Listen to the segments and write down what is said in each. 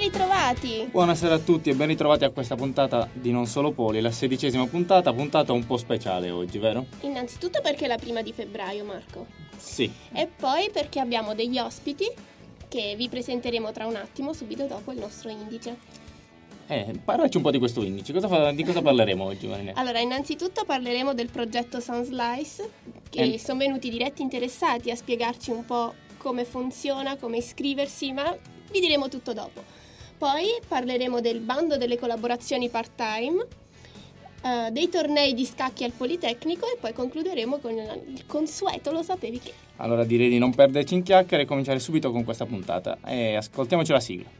ritrovati! Buonasera a tutti e ben ritrovati a questa puntata di Non Solo Poli, la 16ª puntata un po' speciale oggi, vero? Innanzitutto perché è la prima di febbraio, Marco. Sì. E poi perché abbiamo degli ospiti che vi presenteremo tra un attimo, subito dopo il nostro indice. Parlaci un po' di questo indice, di cosa parleremo oggi, Marinetta? Allora, innanzitutto parleremo del progetto Sunslice, che sono venuti diretti interessati a spiegarci un po' come funziona, come iscriversi, ma vi diremo tutto dopo. Poi parleremo del bando delle collaborazioni part-time, dei tornei di scacchi al Politecnico e poi concluderemo con il consueto, lo sapevi che? Allora direi di non perderci in chiacchiere e cominciare subito con questa puntata. Ascoltiamoci la sigla.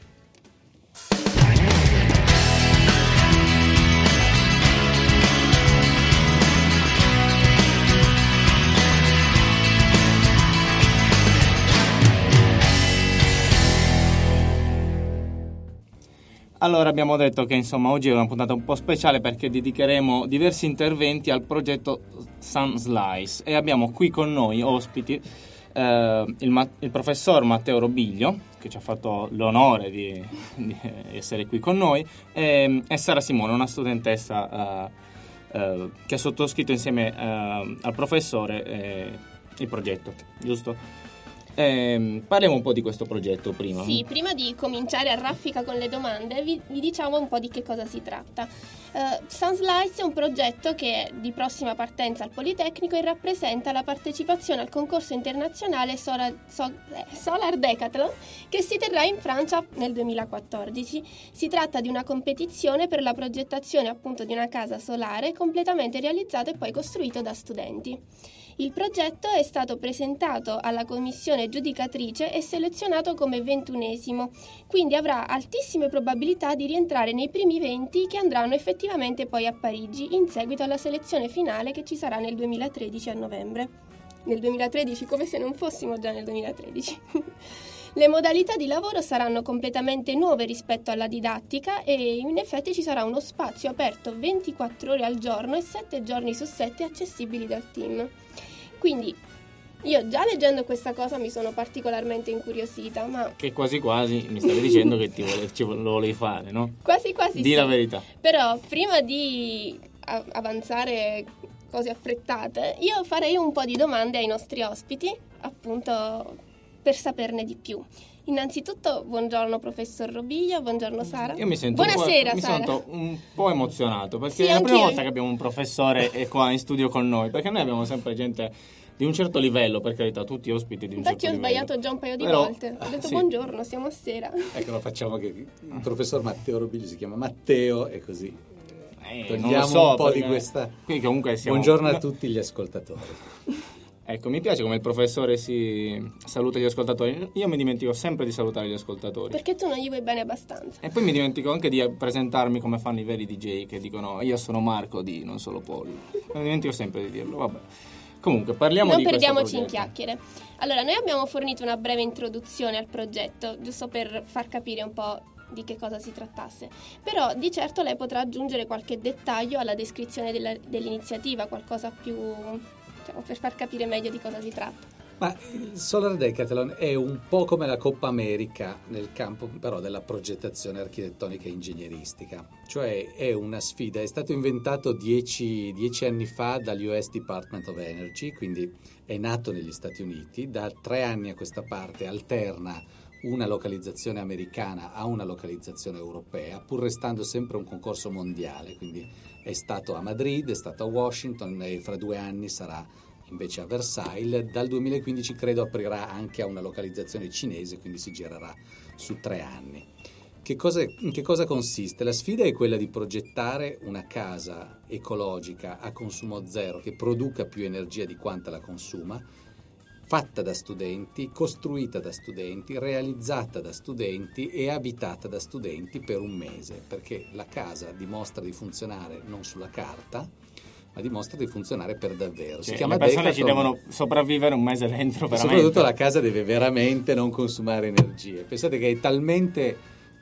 Allora abbiamo detto che insomma oggi è una puntata un po' speciale perché dedicheremo diversi interventi al progetto Sunslice e abbiamo qui con noi ospiti il professor Matteo Robiglio, che ci ha fatto l'onore di essere qui con noi, e Sara Simone, una studentessa che ha sottoscritto insieme al professore il progetto, giusto? Parliamo un po' di questo progetto prima. Sì, prima di cominciare a raffica con le domande vi diciamo un po' di che cosa si tratta. Sunslice è un progetto che è di prossima partenza al Politecnico e rappresenta la partecipazione al concorso internazionale Solar Decathlon che si terrà in Francia nel 2014. Si tratta di una competizione per la progettazione appunto di una casa solare completamente realizzata e poi costruita da studenti. Il progetto è stato presentato alla commissione giudicatrice e selezionato come 21esimo, quindi avrà altissime probabilità di rientrare nei primi 20 che andranno effettivamente poi a Parigi in seguito alla selezione finale che ci sarà nel 2013 a novembre. Nel 2013, come se non fossimo già nel 2013. Le modalità di lavoro saranno completamente nuove rispetto alla didattica e in effetti ci sarà uno spazio aperto 24 ore al giorno e 7 giorni su 7 accessibili dal team. Quindi io già leggendo questa cosa mi sono particolarmente incuriosita, ma... Che quasi quasi mi stavi dicendo che lo volevi fare, no? Quasi Dì sì. la verità. Però prima di avanzare cose affrettate, io farei un po' di domande ai nostri ospiti, appunto per saperne di più. Innanzitutto, buongiorno professor Robiglio, buongiorno Sara. Io mi sento Buonasera, mi Sara. sento un po' emozionato perché Sì, è la prima anch'io. volta che abbiamo un professore qua in studio con noi, perché noi abbiamo sempre gente di un certo livello, per carità, tutti ospiti di un Infatti certo ho livello. sbagliato già un paio di Però, volte. Ho detto sì. buongiorno, siamo a sera. Ecco, lo facciamo che il professor Matteo Robiglio si chiama Matteo e così Non togliamo lo so, un po' di perché questa... qui comunque siamo... Buongiorno a tutti gli ascoltatori. Ecco, mi piace come il professore si saluta gli ascoltatori. Io mi dimentico sempre di salutare gli ascoltatori. Perché tu non gli vuoi bene abbastanza. E poi mi dimentico anche di presentarmi come fanno i veri DJ che dicono io sono Marco di Non Solo Poli. Mi dimentico sempre di dirlo, vabbè. Comunque, parliamo Non di questo perdiamoci in progetto. chiacchiere. Allora, noi abbiamo fornito una breve introduzione al progetto, giusto per far capire un po' di che cosa si trattasse. Però di certo lei potrà aggiungere qualche dettaglio alla descrizione dell'iniziativa, qualcosa più, diciamo, per far capire meglio di cosa si tratta. Ma il Solar Decathlon è un po' come la Coppa America nel campo però della progettazione architettonica e ingegneristica. Cioè è una sfida, è stato inventato 10 anni fa dall'US Department of Energy, quindi è nato negli Stati Uniti. Da 3 anni a questa parte alterna una localizzazione americana a una localizzazione europea, pur restando sempre un concorso mondiale. Quindi è stato a Madrid, è stato a Washington e fra 2 anni sarà invece a Versailles. Dal 2015 credo aprirà anche a una localizzazione cinese, quindi si girerà su 3 anni. In che cosa consiste? La sfida è quella di progettare una casa ecologica a consumo zero che produca più energia di quanta la consuma, fatta da studenti, costruita da studenti, realizzata da studenti e abitata da studenti per un mese, perché la casa dimostra di funzionare non sulla carta, ma dimostra di funzionare per davvero. Si chiama le persone Decathlon, ci devono sopravvivere un mese dentro, e veramente. soprattutto la casa deve veramente non consumare energie. Pensate che è talmente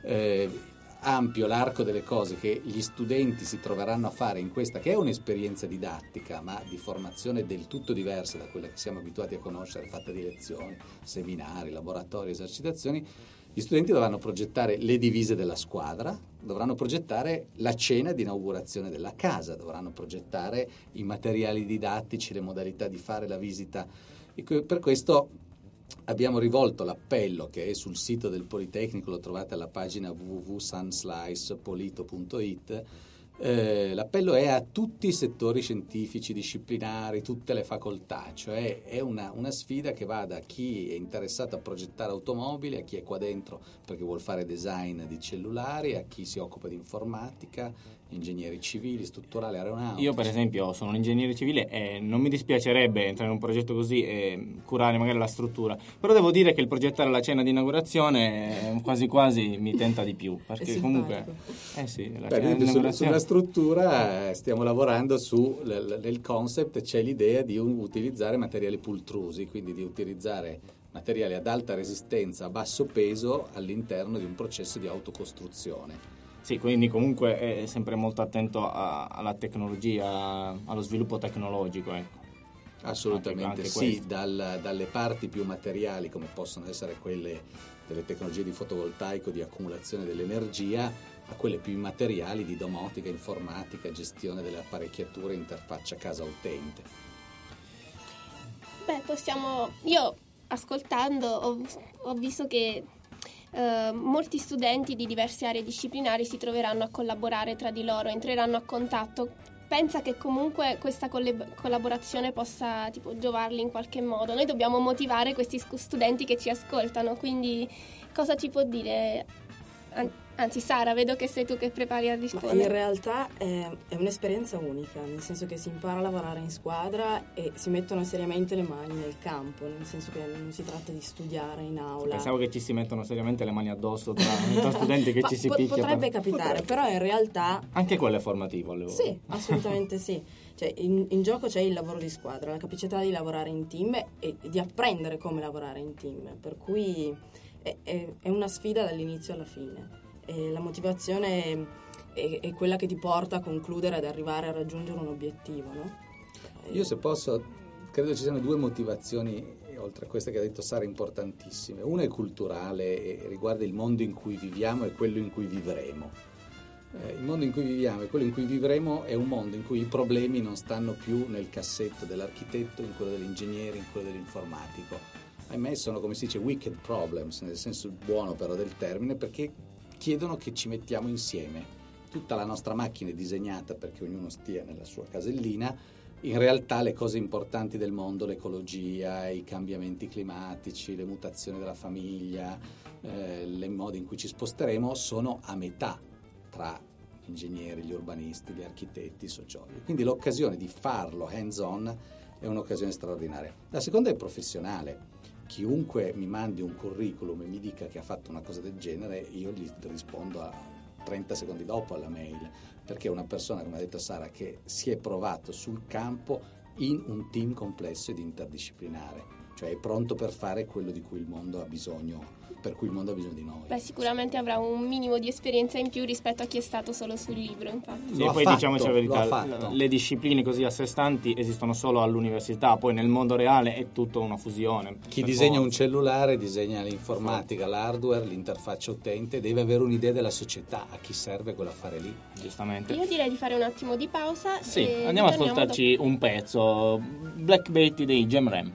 ampio l'arco delle cose che gli studenti si troveranno a fare in questa, che è un'esperienza didattica ma di formazione del tutto diversa da quella che siamo abituati a conoscere, fatta di lezioni, seminari, laboratori, esercitazioni. Gli studenti dovranno progettare le divise della squadra, dovranno progettare la cena di inaugurazione della casa, dovranno progettare i materiali didattici, le modalità di fare la visita. E per questo abbiamo rivolto l'appello, che è sul sito del Politecnico, lo trovate alla pagina www.sunslicepolito.it. L'appello è a tutti i settori scientifici, disciplinari, tutte le facoltà, cioè è una sfida che va da chi è interessato a progettare automobili, a chi è qua dentro perché vuol fare design di cellulari, a chi si occupa di informatica, ingegneri civili, strutturali, aeronautici. Io per esempio sono un ingegnere civile e non mi dispiacerebbe entrare in un progetto così e curare magari la struttura, però devo dire che il progettare la cena di inaugurazione quasi quasi mi tenta di più, perché comunque sì, la cena di inaugurazione... Sulla struttura stiamo lavorando nel concept, c'è l'idea di utilizzare materiali pultrusi, quindi di utilizzare materiali ad alta resistenza, a basso peso all'interno di un processo di autocostruzione. Sì, quindi comunque è sempre molto attento alla tecnologia, allo sviluppo tecnologico, ecco. Assolutamente anche sì, dalle parti più materiali, come possono essere quelle delle tecnologie di fotovoltaico, di accumulazione dell'energia, a quelle più immateriali di domotica, informatica, gestione delle apparecchiature, interfaccia casa-utente. Io ascoltando ho visto che molti studenti di diverse aree disciplinari si troveranno a collaborare tra di loro, entreranno a contatto. Pensa che comunque questa collaborazione possa giovarli in qualche modo? Noi dobbiamo motivare questi studenti che ci ascoltano, quindi cosa ci può dire? Anzi, Sara, vedo che sei tu che prepari a rispondere. In realtà è un'esperienza unica, nel senso che si impara a lavorare in squadra e si mettono seriamente le mani nel campo, nel senso che non si tratta di studiare in aula. Pensavo che ci si mettono seriamente le mani addosso tra studenti che ci si picchia. Potrebbe capitare, però in realtà... Anche quello è formativo alle volte. Sì, assolutamente sì. Cioè, in gioco c'è il lavoro di squadra, la capacità di lavorare in team e di apprendere come lavorare in team, per cui è una sfida dall'inizio alla fine. E la motivazione è quella che ti porta a concludere, ad arrivare a raggiungere un obiettivo, no? Io, se posso, credo ci siano due motivazioni, oltre a queste che ha detto Sara, importantissime. Una è culturale e riguarda il mondo in cui viviamo e quello in cui vivremo. Il mondo in cui viviamo e quello in cui vivremo è un mondo in cui i problemi non stanno più nel cassetto dell'architetto, in quello dell'ingegnere, in quello dell'informatico. Ahimè, sono, come si dice, wicked problems, nel senso buono però del termine, perché chiedono che ci mettiamo insieme. Tutta la nostra macchina è disegnata perché ognuno stia nella sua casellina. In realtà le cose importanti del mondo, l'ecologia, i cambiamenti climatici, le mutazioni della famiglia, i modi in cui ci sposteremo, sono a metà tra gli ingegneri, gli urbanisti, gli architetti, i sociologi. Quindi l'occasione di farlo hands-on è un'occasione straordinaria. La seconda è professionale. Chiunque mi mandi un curriculum e mi dica che ha fatto una cosa del genere, io gli rispondo a 30 secondi dopo alla mail, perché è una persona, come ha detto Sara, che si è provato sul campo in un team complesso ed interdisciplinare, cioè è pronto per fare quello di cui il mondo ha bisogno, per cui il mondo ha bisogno di noi. Beh, sicuramente avrà un minimo di esperienza in più rispetto a chi è stato solo sul libro, infatti. Sì, poi diciamoci la verità, le discipline così a sé stanti esistono solo all'università, poi nel mondo reale è tutto una fusione. Chi disegna un cellulare disegna l'informatica, l'hardware, l'interfaccia utente, deve avere un'idea della società, a chi serve quell'affare lì. Giustamente. Io direi di fare un attimo di pausa. Sì, andiamo ad ascoltarci un pezzo, Black Betty dei Jam Ram.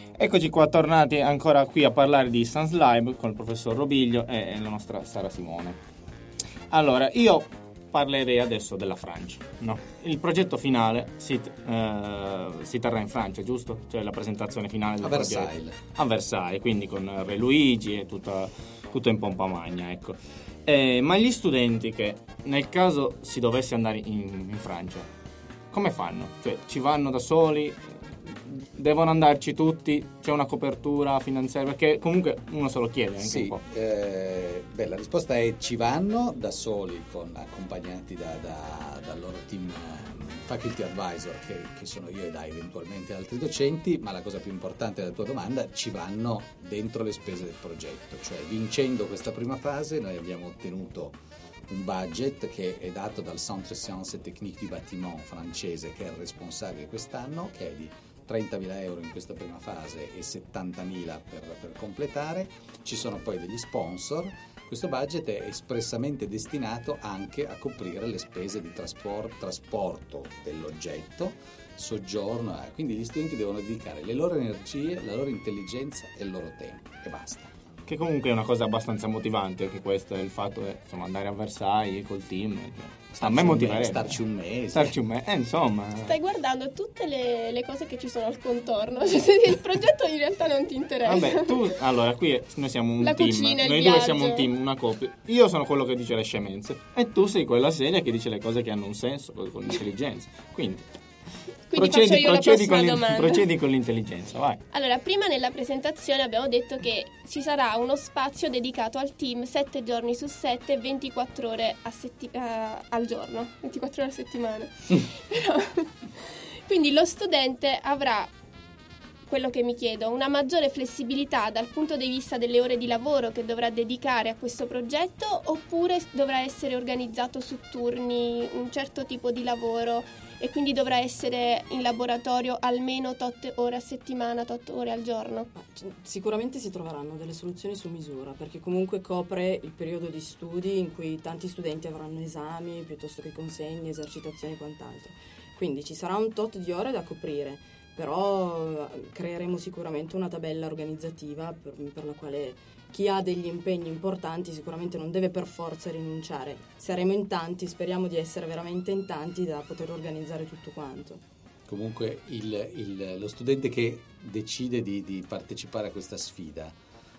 Eccoci qua tornati ancora qui a parlare di Sans Live con il professor Robiglio e la nostra Sara Simone. Allora, io parlerei adesso della Francia, no? Il progetto finale si terrà in Francia, giusto? Cioè la presentazione finale del progetto a Versailles, quindi con Re Luigi e tutto in pompa magna, ecco. Ma gli studenti che nel caso si dovesse andare in Francia, come fanno? Cioè ci vanno da soli? Devono andarci tutti? C'è una copertura finanziaria? Perché comunque uno se lo chiede anche un po'. La risposta è ci vanno da soli, accompagnati dal loro team faculty advisor, che sono io e eventualmente altri docenti, ma la cosa più importante della tua domanda, ci vanno dentro le spese del progetto. Cioè, vincendo questa prima fase noi abbiamo ottenuto un budget che è dato dal Centre Sciences et Techniques du Bâtiment francese, che è il responsabile quest'anno, che è di 30.000 euro in questa prima fase e 70.000 per completare. Ci sono poi degli sponsor. Questo budget è espressamente destinato anche a coprire le spese di trasporto dell'oggetto, soggiorno, quindi gli studenti devono dedicare le loro energie, la loro intelligenza e il loro tempo e basta. Che comunque è una cosa abbastanza motivante, anche questo è il fatto di andare a Versailles col team. A me motiverebbe. Starci un mese. Insomma. Stai guardando tutte le cose che ci sono al contorno. Cioè, il progetto in realtà non ti interessa. Vabbè, allora qui noi siamo un la team. Cucina, noi due siamo un team, una coppia. Io sono quello che dice le scemenze e tu sei quella seria che dice le cose che hanno un senso, con l'intelligenza. Quindi procedi con l'intelligenza, vai. Allora, prima nella presentazione abbiamo detto che ci sarà uno spazio dedicato al team 7 giorni su 7, 24 ore al giorno, 24 ore a settimana. Quindi lo studente avrà, quello che mi chiedo, una maggiore flessibilità dal punto di vista delle ore di lavoro che dovrà dedicare a questo progetto, oppure dovrà essere organizzato su turni, un certo tipo di lavoro, e quindi dovrà essere in laboratorio almeno 8 ore a settimana, 8 ore al giorno? Sicuramente si troveranno delle soluzioni su misura, perché comunque copre il periodo di studi in cui tanti studenti avranno esami piuttosto che consegne, esercitazioni e quant'altro. Quindi ci sarà un tot di ore da coprire, però creeremo sicuramente una tabella organizzativa per la quale chi ha degli impegni importanti sicuramente non deve per forza rinunciare. Saremo in tanti, speriamo di essere veramente in tanti da poter organizzare tutto quanto. Comunque lo studente che decide di partecipare a questa sfida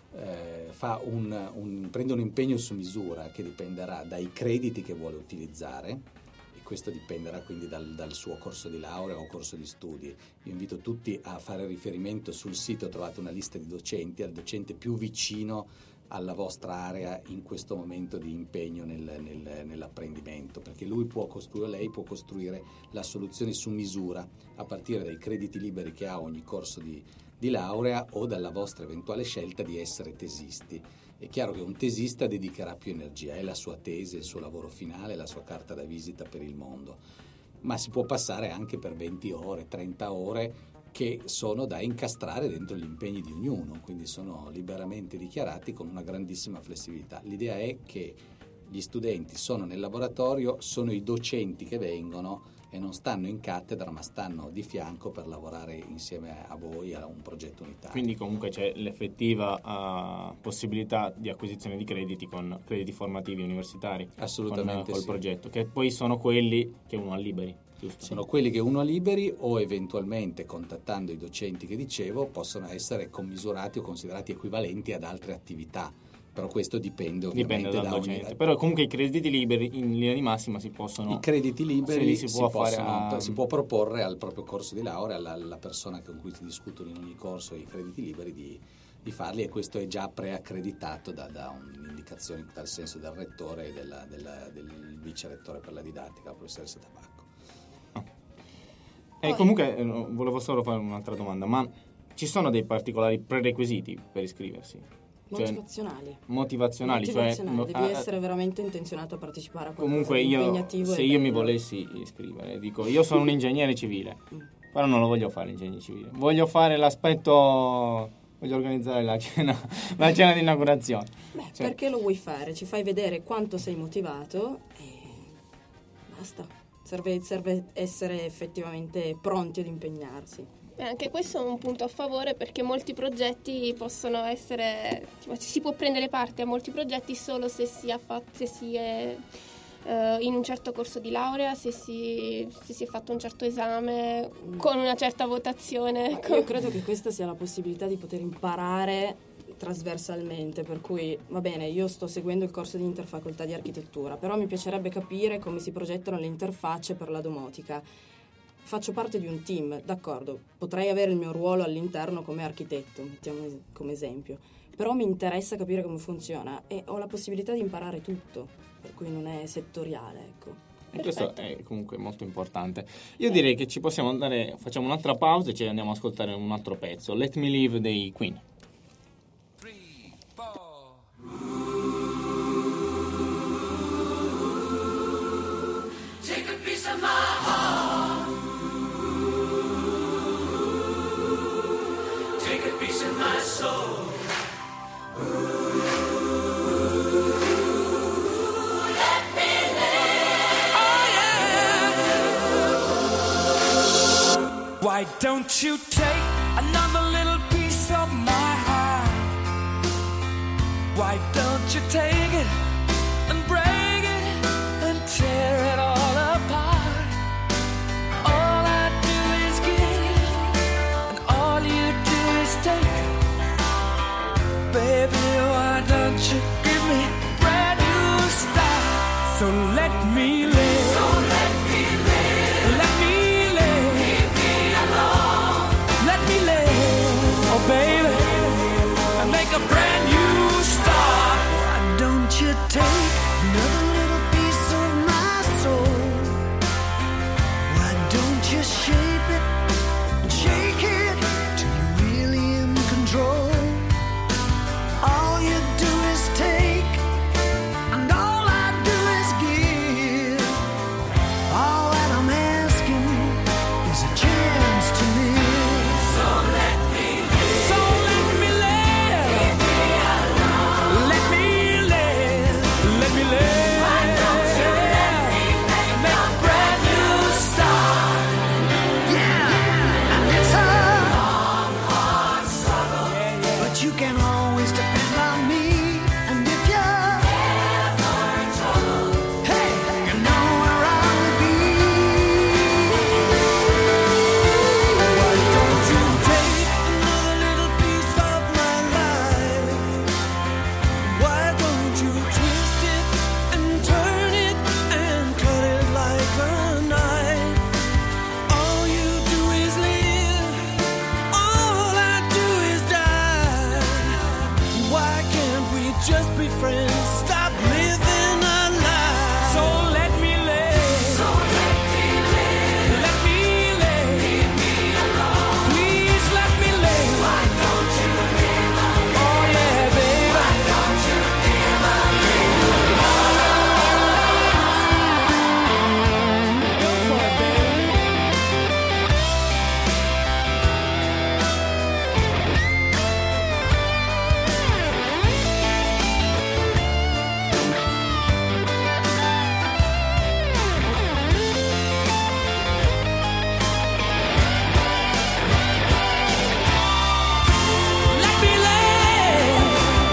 prende un impegno su misura che dipenderà dai crediti che vuole utilizzare. Questo dipenderà quindi dal suo corso di laurea o corso di studi. Io invito tutti a fare riferimento sul sito, trovate una lista di docenti, al docente più vicino alla vostra area in questo momento di impegno nell'apprendimento, perché lui può costruire, lei può costruire la soluzione su misura a partire dai crediti liberi che ha ogni corso di laurea o dalla vostra eventuale scelta di essere tesisti. È chiaro che un tesista dedicherà più energia, è la sua tesi, il suo lavoro finale, la sua carta da visita per il mondo, ma si può passare anche per 20 ore, 30 ore che sono da incastrare dentro gli impegni di ognuno, quindi sono liberamente dichiarati con una grandissima flessibilità. L'idea è che gli studenti sono nel laboratorio, sono i docenti che vengono e non stanno in cattedra, ma stanno di fianco per lavorare insieme a voi a un progetto unitario. Quindi comunque c'è l'effettiva possibilità di acquisizione di crediti con crediti formativi universitari. Assolutamente col sì. progetto, che poi sono quelli che uno ha liberi. Giusto? Sono quelli che uno ha liberi o eventualmente, contattando i docenti che dicevo, possono essere commisurati o considerati equivalenti ad altre attività. Però questo dipende ovviamente dal docente. Però comunque i crediti liberi in linea di massima si possono... I crediti liberi si può proporre al proprio corso di laurea, alla persona con cui si discutono in ogni corso i crediti liberi di farli, e questo è già preaccreditato da un'indicazione in tal senso del rettore e del vice rettore per la didattica, la professoressa Tabacco. Comunque volevo solo fare un'altra domanda, ma ci sono dei particolari prerequisiti per iscriversi? Motivazionali, cioè devi essere veramente intenzionato a partecipare a qualcosa comunque di impegnativo. Se io mi volessi iscrivere, dico io sono un ingegnere civile, però non lo voglio fare l'ingegnere civile, voglio fare voglio organizzare la cena di inaugurazione. Perché lo vuoi fare? Ci fai vedere quanto sei motivato e basta. Serve essere effettivamente pronti ad impegnarsi. Anche questo è un punto a favore, perché molti progetti possono essere, si può prendere parte a molti progetti solo se si è in un certo corso di laurea, se si è fatto un certo esame, con una certa votazione. Io credo che questa sia la possibilità di poter imparare trasversalmente, per cui va bene, io sto seguendo il corso di interfacoltà di architettura, però mi piacerebbe capire come si progettano le interfacce per la domotica. Faccio parte di un team, d'accordo, potrei avere il mio ruolo all'interno come architetto, mettiamo come esempio, però mi interessa capire come funziona e ho la possibilità di imparare tutto, per cui non è settoriale, ecco. E questo è comunque molto importante. Io direi che ci possiamo andare, facciamo un'altra pausa e ci andiamo ad ascoltare un altro pezzo, Let Me Live dei Queen. 3, 4. Take a piece of my heart. Take a piece of my soul. Let me live. Oh yeah. Why don't you take another little piece of my heart? Why don't you take it and break it and tear it all apart? All I do is give, and all you do is take. Baby, why don't you give me a brand new start? So let me live. So let me live. Let me live. Leave me alone. Let me live. Oh, baby, and make a brand new start. Why don't you take another little piece of my soul? Why don't you shape it and shake it till you're really in control? All you do is take, and all I do is give. All that I'm asking is a chance to live. So let me live. So let me live. Leave me alone. Let me live. Let me live. Why don't you let me make a brand new start? Yeah, and it's a long, hard struggle, but you can always depend on me. And if you're ever in trouble, hey, you know where I will be. Why don't you take another little piece of my life? Why don't you twist it and turn it and cut it like a knife? All you do is live, all I do is die. Why can't we just be friends? Stop living our lives. So let me live. So let me live. Let me live. Leave me alone. Please let me live. Why don't you live alone? Oh yeah, baby. Why don't you live alone? Go for it, baby. Let me live.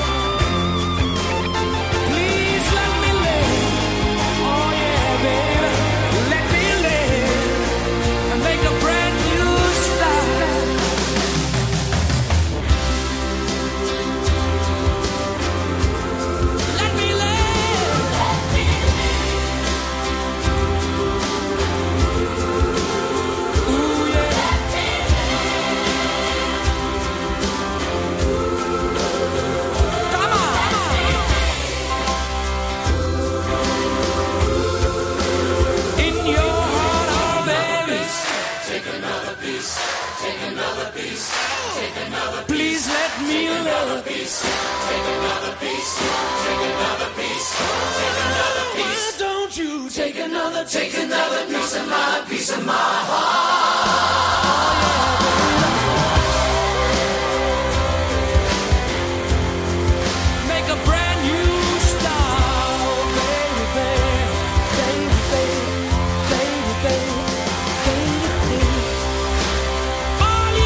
Please let me live. Oh yeah, baby. Let me live and make a brand new start. Let me live. Ooh yeah. Come on. In your heart, oh baby. Take another piece. Take another piece. Take another piece. Please let me live. Take another piece. Take another piece. Take another piece. Why don't you take another piece of my heart? Make a brand new start, baby, baby, baby, baby, baby, baby, baby. All you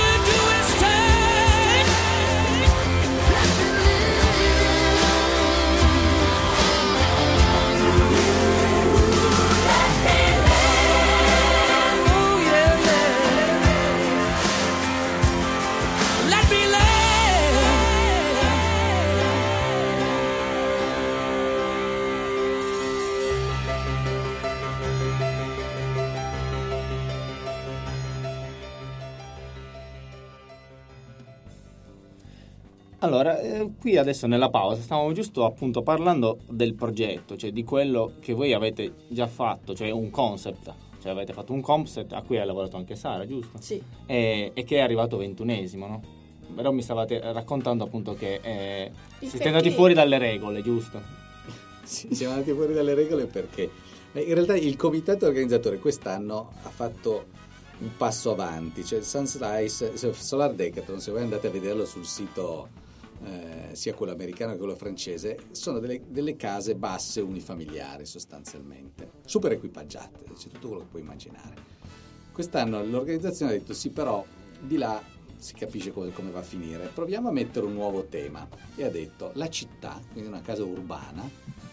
Allora, qui adesso nella pausa stavamo giusto appunto parlando del progetto, cioè di quello che voi avete già fatto, cioè un concept, cioè avete fatto un concept a cui ha lavorato anche Sara, giusto? Sì. E che è arrivato 21esimo, no? Però mi stavate raccontando appunto che siete andati fuori dalle regole, giusto? Sì, siamo andati fuori dalle regole perché in realtà il comitato organizzatore quest'anno ha fatto un passo avanti, cioè il Sunslice Solar Decathlon, se voi andate a vederlo sul sito sia quello americano che quello francese, sono delle case basse unifamiliari sostanzialmente, super equipaggiate, c'è tutto quello che puoi immaginare. Quest'anno l'organizzazione ha detto sì, però di là si capisce come va a finire, proviamo a mettere un nuovo tema, e ha detto la città, quindi una casa urbana,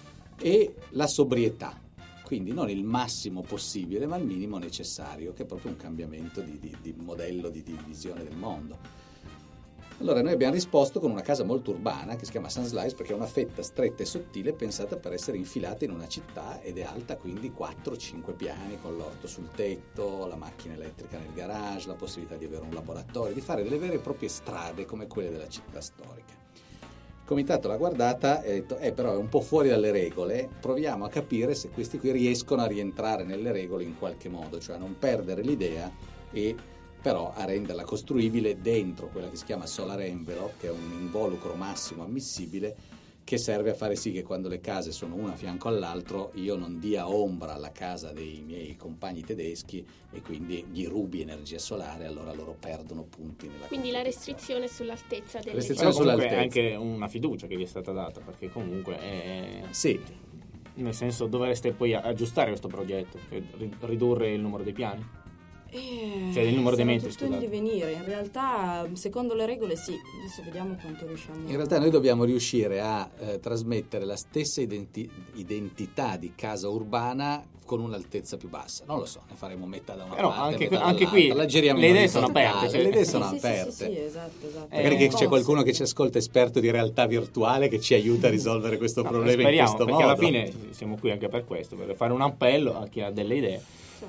e la sobrietà, quindi non il massimo possibile ma il minimo necessario, che è proprio un cambiamento di modello, di visione del mondo. Allora noi abbiamo risposto con una casa molto urbana che si chiama Sunslice, perché è una fetta stretta e sottile pensata per essere infilata in una città, ed è alta quindi 4-5 piani, con l'orto sul tetto, la macchina elettrica nel garage, la possibilità di avere un laboratorio, di fare delle vere e proprie strade come quelle della città storica. Il comitato l'ha guardata e ha detto però è un po' fuori dalle regole, proviamo a capire se questi qui riescono a rientrare nelle regole in qualche modo, cioè a non perdere l'idea e però a renderla costruibile dentro quella che si chiama Solar Envelope, che è un involucro massimo ammissibile che serve a fare sì che quando le case sono una a fianco all'altro io non dia ombra alla casa dei miei compagni tedeschi e quindi gli rubi energia solare, allora loro perdono punti nella Quindi la restrizione sull'altezza delle Però comunque è anche una fiducia che vi è stata data, perché comunque sì, nel senso dovreste poi aggiustare questo progetto, ridurre il numero dei piani. Cioè il numero dei metri, tutto in divenire, in realtà secondo le regole sì, adesso vediamo quanto riusciamo. In realtà noi dobbiamo riuscire a trasmettere la stessa identità di casa urbana con un'altezza più bassa, non lo so, ne faremo metà da una però parte, anche qui la giriamo le in idee sono orizzontale, aperte, cioè, le idee sono Sì, aperte. esatto. Magari che c'è qualcuno che ci ascolta esperto di realtà virtuale che ci aiuta a risolvere questo problema in speriamo, questo perché modo. alla fine siamo qui anche per questo, per fare un appello a chi ha delle idee.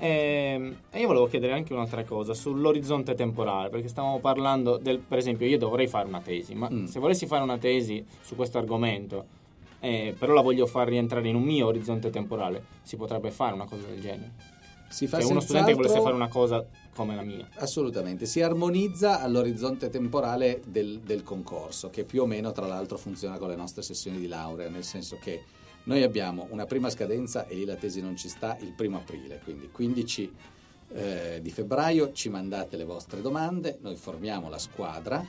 E io volevo chiedere anche un'altra cosa sull'orizzonte temporale, perché stavamo parlando per esempio io dovrei fare una tesi, ma se volessi fare una tesi su questo argomento, però la voglio far rientrare in un mio orizzonte temporale, si potrebbe fare una cosa del genere? Si fa Cioè uno studente che volesse fare una cosa come la mia. Assolutamente, si armonizza all'orizzonte temporale del concorso, che più o meno tra l'altro funziona con le nostre sessioni di laurea, nel senso che noi abbiamo una prima scadenza, e lì la tesi non ci sta, il 1 aprile, quindi 15 di febbraio ci mandate le vostre domande, noi formiamo la squadra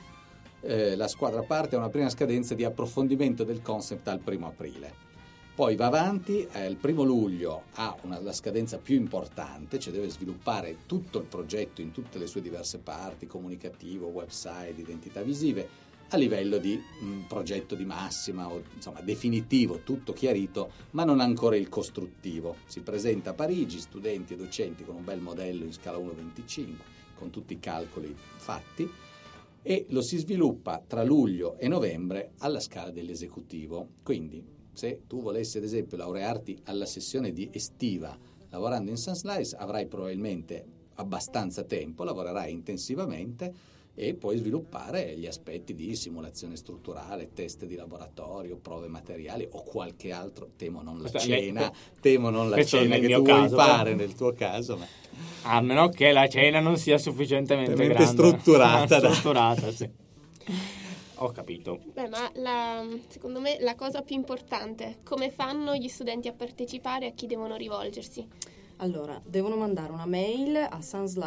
parte a una prima scadenza di approfondimento del concept al 1 aprile. Poi va avanti, il 1 luglio ha la scadenza più importante, cioè deve sviluppare tutto il progetto in tutte le sue diverse parti, comunicativo, website, identità visive, a livello di progetto di massima, o insomma definitivo, tutto chiarito, ma non ancora il costruttivo. Si presenta a Parigi, studenti e docenti con un bel modello in scala 1:25, con tutti i calcoli fatti, e lo si sviluppa tra luglio e novembre alla scala dell'esecutivo. Quindi se tu volessi ad esempio laurearti alla sessione di estiva lavorando in Sunslice, avrai probabilmente abbastanza tempo, lavorerai intensivamente e puoi sviluppare gli aspetti di simulazione strutturale, test di laboratorio, prove materiali o qualche altro, temo non la cena che tu vuoi fare nel tuo caso, ma a meno che la cena non sia sufficientemente grande, strutturata. sì. Ho capito. Ma secondo me la cosa più importante, come fanno gli studenti a partecipare e a chi devono rivolgersi? Allora, devono mandare una mail a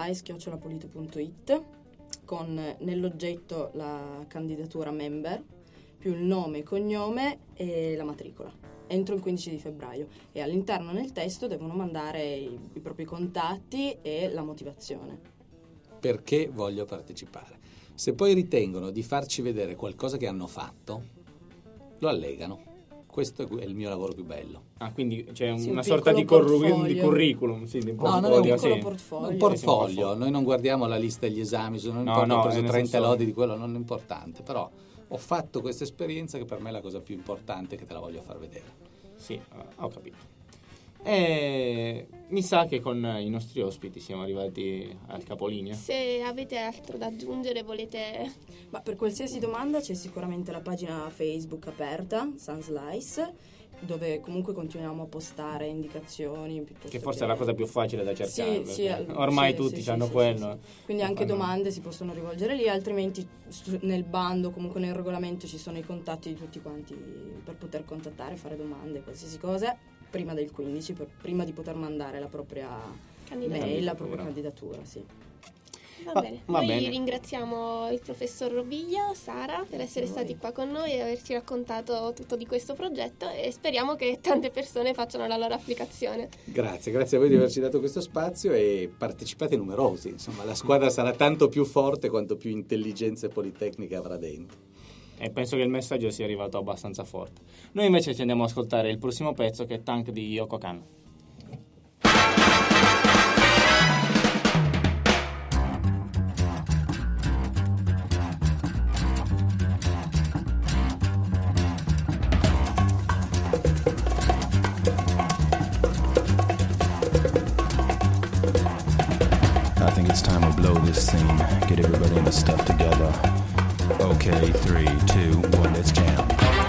sunslice@polito.it con nell'oggetto la candidatura member più il nome e cognome e la matricola entro il 15 di febbraio, e all'interno nel testo devono mandare i propri contatti e la motivazione. Perché voglio partecipare? Se poi ritengono di farci vedere qualcosa che hanno fatto, lo allegano. Questo è il mio lavoro più bello. Quindi c'è Sì, una un sorta di curriculum. Sì, No, non è un piccolo Un portfolio. portfolio, noi non guardiamo la lista degli esami, non importa, ho preso 30 lodi di quello, non è importante, però ho fatto questa esperienza che per me è la cosa più importante, che te la voglio far vedere. Sì, ho capito. E mi sa che con i nostri ospiti siamo arrivati al capolinea. Se avete altro da aggiungere, volete... Ma per qualsiasi domanda c'è sicuramente la pagina Facebook aperta, Sunslice, dove comunque continuiamo a postare indicazioni piuttosto Che forse è la cosa più facile da cercare. Sì, ormai tutti hanno quello. Quindi anche domande si possono rivolgere lì, altrimenti nel bando, comunque nel regolamento ci sono i contatti di tutti quanti per poter contattare, fare domande, qualsiasi cosa, prima del 15, prima di poter mandare la propria mail, la propria candidatura, sì. Va bene, noi bene. Ringraziamo il professor Robiglio, Sara, per essere stati qua con noi e averci raccontato tutto di questo progetto, e speriamo che tante persone facciano la loro applicazione. Grazie a voi di averci dato questo spazio, e partecipate numerosi, insomma la squadra sarà tanto più forte quanto più intelligenze politecniche avrà dentro. E penso che il messaggio sia arrivato abbastanza forte. Noi invece ci andiamo a ascoltare il prossimo pezzo, che è Tank di Yoko Kanno. I think it's time we blow this scene. Get everybody in the stuff together. Okay, 3, 2, 1, let's jam.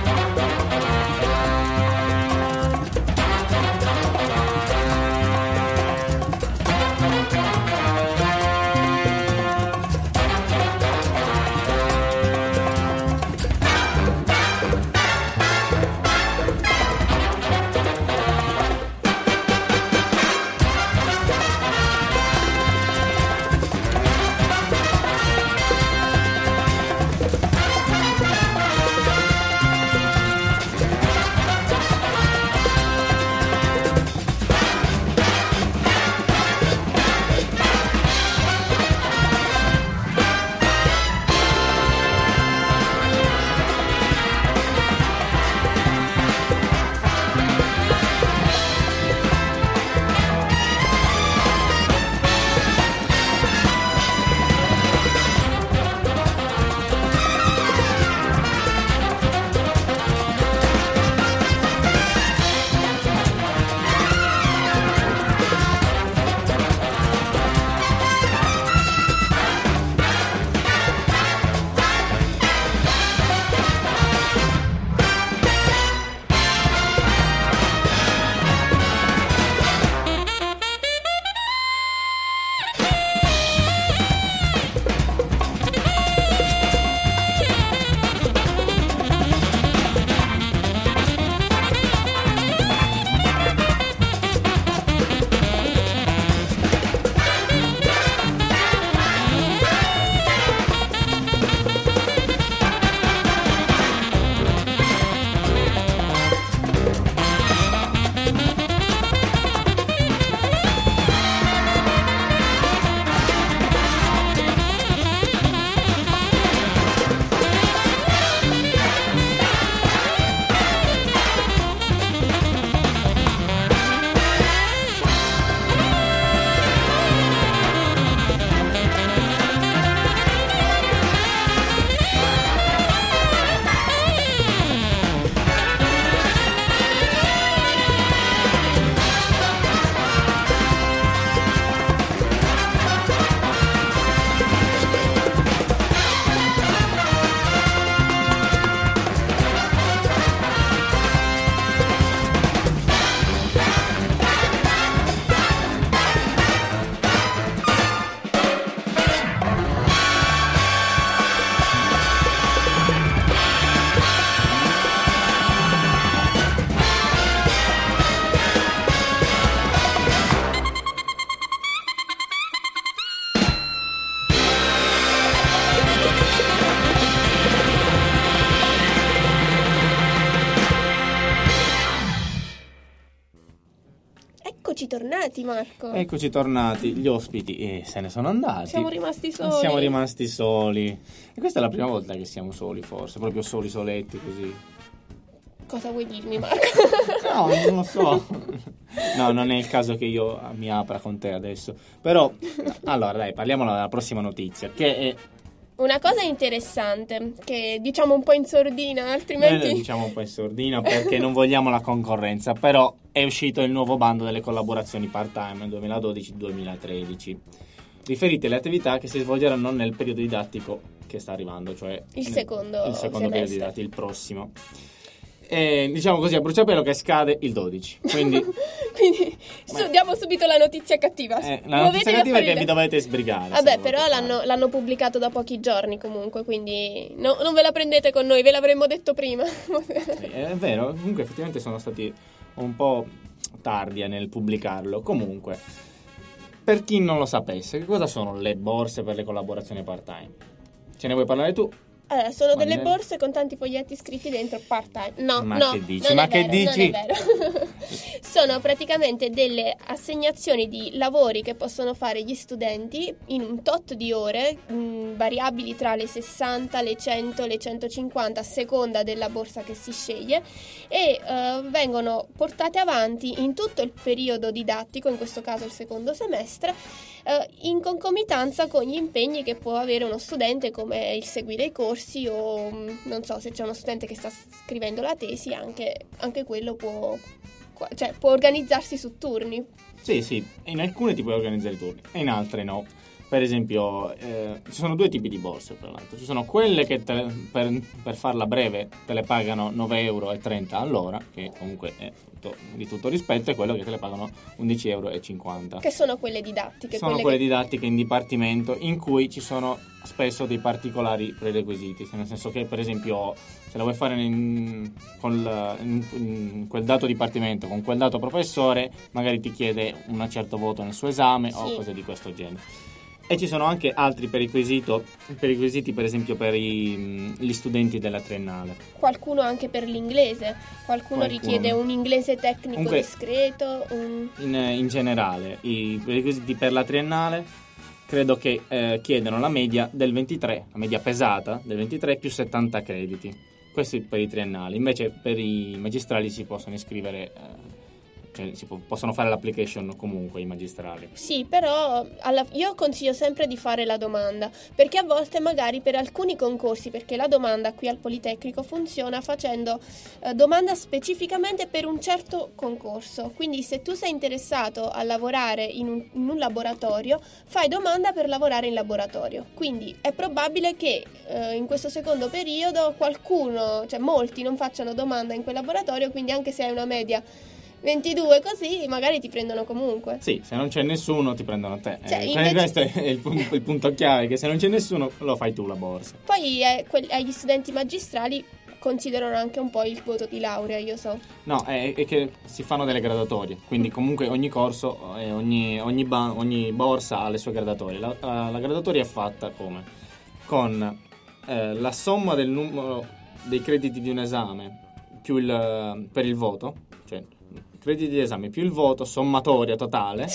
Eccoci tornati, Marco. Eccoci tornati, gli ospiti se ne sono andati. Siamo rimasti soli. E questa è la prima volta che siamo soli, forse, proprio soli, soletti, così. Cosa vuoi dirmi, Marco? No, non lo so. No, non è il caso che io mi apra con te adesso. Però, allora dai, parliamo della prossima notizia, che è Una cosa interessante, che diciamo un po' in sordina, altrimenti... Noi diciamo un po' in sordina perché non vogliamo la concorrenza, però è uscito il nuovo bando delle collaborazioni part-time 2012-2013, riferite alle attività che si svolgeranno nel periodo didattico che sta arrivando, cioè il secondo periodo didattico, il prossimo. E, diciamo così, a bruciapelo che scade il 12. Quindi diamo subito la notizia cattiva. La notizia cattiva è che vi dovete sbrigare. Vabbè, però l'hanno pubblicato da pochi giorni comunque, quindi non ve la prendete con noi, ve l'avremmo detto prima. Sì, è vero, comunque effettivamente sono stati un po' tardi nel pubblicarlo. Comunque, per chi non lo sapesse, che cosa sono le borse per le collaborazioni part-time? Ce ne vuoi parlare tu? Allora, sono delle borse con tanti foglietti scritti dentro part-time. Che dici? Non è vero. Sono praticamente delle assegnazioni di lavori che possono fare gli studenti in un tot di ore, variabili tra le 60, le 100, le 150 a seconda della borsa che si sceglie, e vengono portate avanti in tutto il periodo didattico, in questo caso il secondo semestre, in concomitanza con gli impegni che può avere uno studente, come il seguire i corsi o non so, se c'è uno studente che sta scrivendo la tesi, anche quello può organizzarsi su turni. Sì, in alcune ti puoi organizzare i turni e in altre no. Per esempio, ci sono due tipi di borse, tra l'altro. Ci sono quelle che per farla breve te le pagano 9,30 € all'ora, che comunque è di tutto rispetto, e quello che te le pagano 11,50 €. Che sono quelle didattiche. Sono quelle didattiche in dipartimento, in cui ci sono spesso dei particolari prerequisiti, nel senso che, per esempio, se la vuoi fare in quel dato dipartimento, con quel dato professore, magari ti chiede un certo voto nel suo esame, sì, o cose di questo genere. E ci sono anche altri prerequisiti, per esempio per gli studenti della triennale. Qualcuno anche per l'inglese, qualcuno richiede un inglese tecnico. Comunque, discreto. In generale, i prerequisiti per la triennale credo che chiedano la media del 23, la media pesata del 23 più 70 crediti. Questi per i triennali. Invece per i magistrali si possono iscrivere... possono fare l'application comunque i magistrali. Sì, però io consiglio sempre di fare la domanda, perché a volte magari per alcuni concorsi, perché la domanda qui al Politecnico funziona facendo domanda specificamente per un certo concorso. Quindi se tu sei interessato a lavorare in un laboratorio, fai domanda per lavorare in laboratorio. Quindi è probabile che in questo secondo periodo molti non facciano domanda in quel laboratorio, quindi anche se hai una media 22 così, magari ti prendono comunque. Sì, se non c'è nessuno ti prendono te. Questo è il punto chiave, che se non c'è nessuno lo fai tu la borsa. Poi agli studenti magistrali considerano anche un po' il voto di laurea, io so. No, è che si fanno delle gradatorie, quindi comunque ogni corso, ogni borsa ha le sue gradatorie. La gradatoria è fatta come? Con la somma del numero dei crediti di un esame più per il voto, cioè crediti di esame più il voto, sommatoria totali,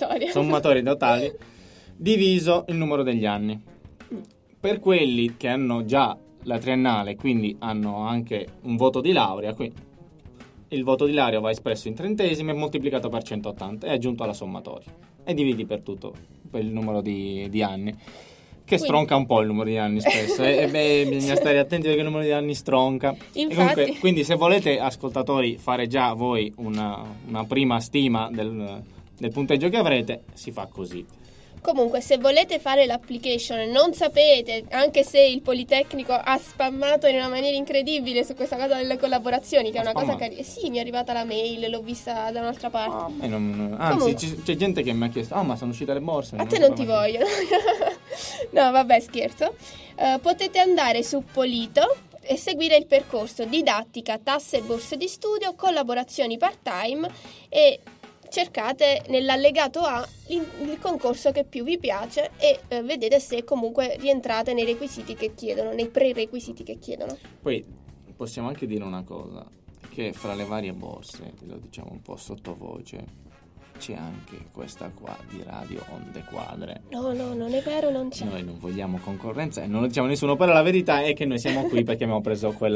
diviso il numero degli anni. Per quelli che hanno già la triennale, quindi hanno anche un voto di laurea, quindi il voto di laurea va espresso in trentesimi e moltiplicato per 180 e aggiunto alla sommatoria e dividi per il numero di anni. Che stronca un po' il numero di anni spesso, bisogna stare attenti perché il numero di anni stronca. Infatti. Quindi se volete, ascoltatori, fare già voi una prima stima del punteggio che avrete, si fa così. Comunque, se volete fare l'application e non sapete, anche se il Politecnico ha spammato in una maniera incredibile su questa cosa delle collaborazioni, che è una cosa carina. Sì, mi è arrivata la mail, l'ho vista da un'altra parte. Anzi, c'è gente che mi ha chiesto, ma sono uscite le borse. A te non ti vogliono. No, vabbè, scherzo. Potete andare su Polito e seguire il percorso didattica, tasse e borse di studio, collaborazioni part-time, e cercate nell'allegato A il concorso che più vi piace e vedete se comunque rientrate nei requisiti che chiedono, nei prerequisiti che chiedono. Poi possiamo anche dire una cosa, che fra le varie borse, lo diciamo un po' sottovoce, c'è anche questa qua di Radio Onde Quadre. No, non è vero, non c'è. Noi non vogliamo concorrenza e non lo diciamo a nessuno, però la verità è che noi siamo qui perché abbiamo preso questa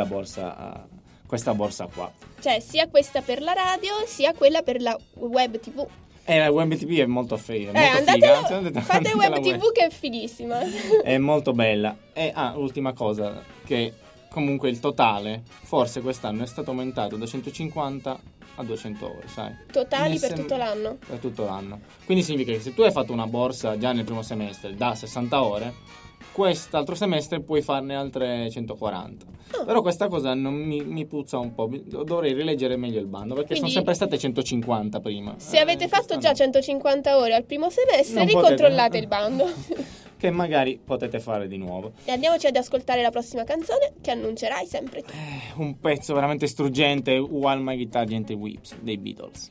borsa qua. Cioè sia questa per la radio sia quella per la web TV. La Web TV è molto figa, fate Web TV che è fighissima. È molto bella. E ultima cosa, che comunque il totale forse quest'anno è stato aumentato da 150 a 200 ore, sai? Totali per tutto l'anno? Per tutto l'anno. Quindi significa che se tu hai fatto una borsa già nel primo semestre da 60 ore, quest'altro semestre puoi farne altre 140. Però questa cosa non mi puzza un po', dovrei rileggere meglio il bando, perché quindi, sono sempre state 150 prima. Se avete fatto già 150 ore al primo semestre, non ricontrollate il bando. Che magari potete fare di nuovo. E andiamoci ad ascoltare la prossima canzone che annuncerai sempre tu. Un pezzo veramente struggente, While My Guitar Gently Weeps, dei Beatles.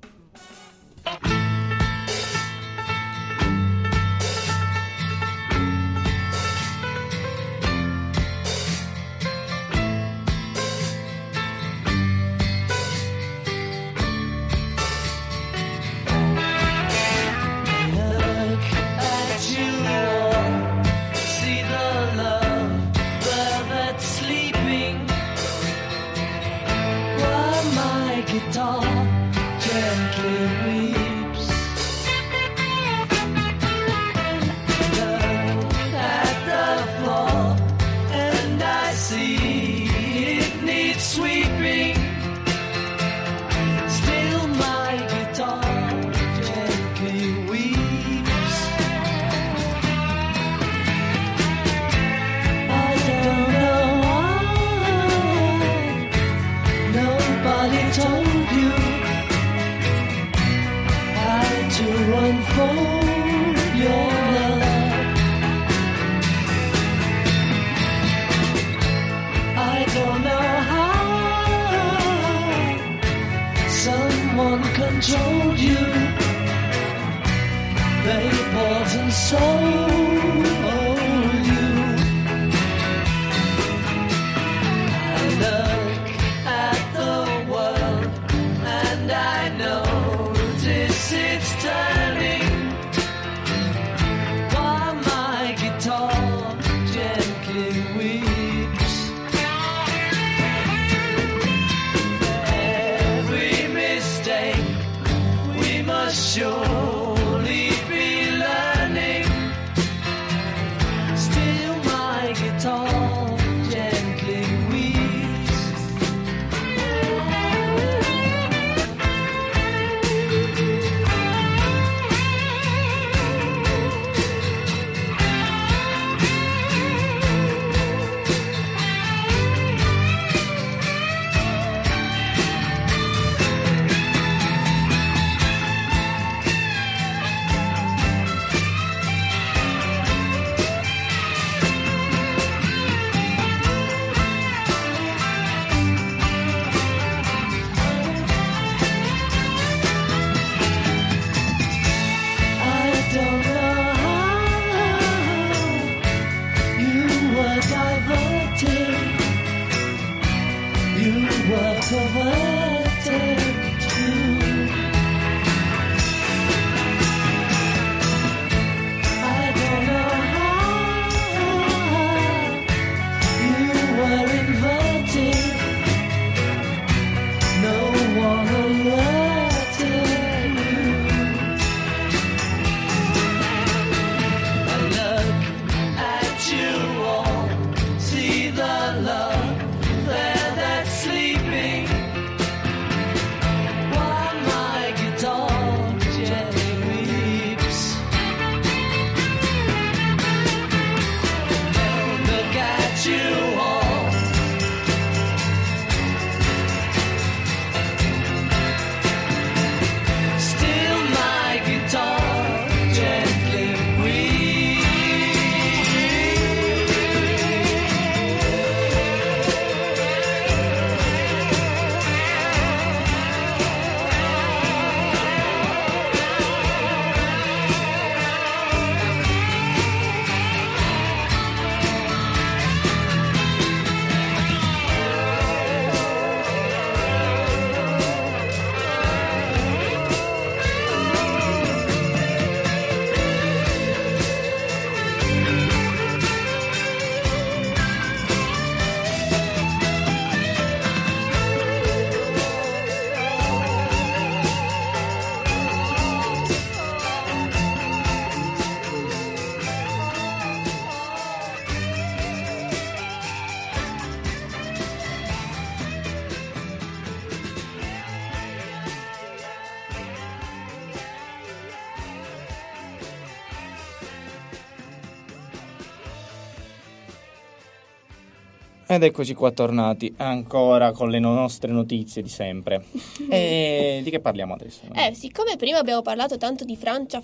Controlled you, they bought and sold you. I look at the world and I notice it's turning, while my guitar gently weeps. Every mistake we must surely be learning. Still my guitar gently weeps. See the love there that's sleeping. Ed eccoci qua tornati ancora con le nostre notizie di sempre. E di che parliamo adesso? Siccome prima abbiamo parlato tanto di Francia,